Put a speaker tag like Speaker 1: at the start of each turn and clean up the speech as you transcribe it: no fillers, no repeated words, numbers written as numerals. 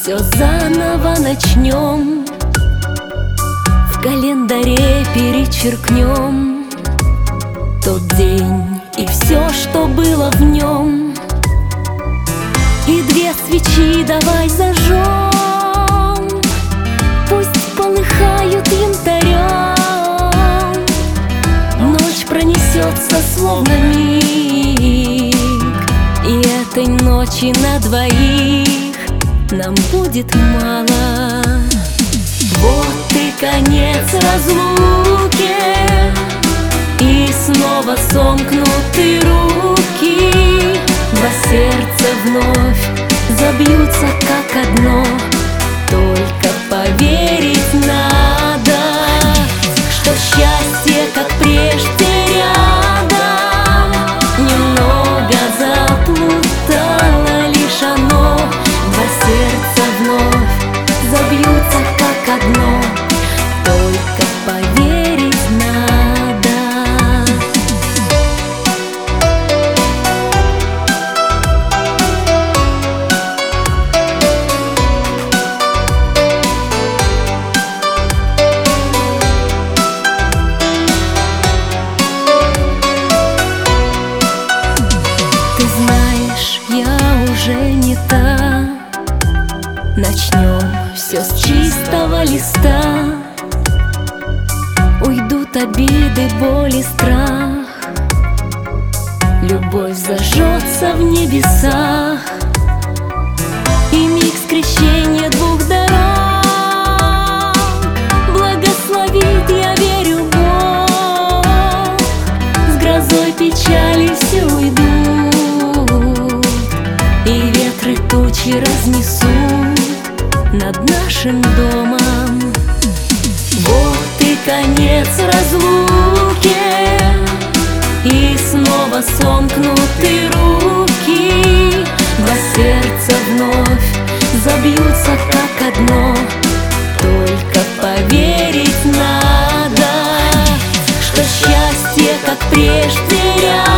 Speaker 1: все заново начнем, в календаре перечеркнем тот день и все, что было в нем. И 2 свечи давай зажжем, пусть полыхают янтарем. Ночь пронесется словно миг, и этой ночи на двоих нам будет мало. Вот и конец разлуки, и снова сомкнуты руки. 2 сердца вновь забьются как одно, только поверить надо, что счастье, как прежде, рядом. Немного заплутало лишь оно. 2 сердца вновь забьются как одно, только поверить надо. Ты знаешь, я уже не та. Начнем все с чистого листа. Уйдут обиды, боль и страх. Любовь зажжется в небесах, и миг скрещения 2 дорог благословит, я верю, Бог. С грозой печали все уйдут, и ветры тучи разнесут над нашим домом. Вот и конец разлуки, и снова сомкнуты руки. 2 сердца вновь забьются как одно, только поверить надо, что счастье, как прежде, рядом.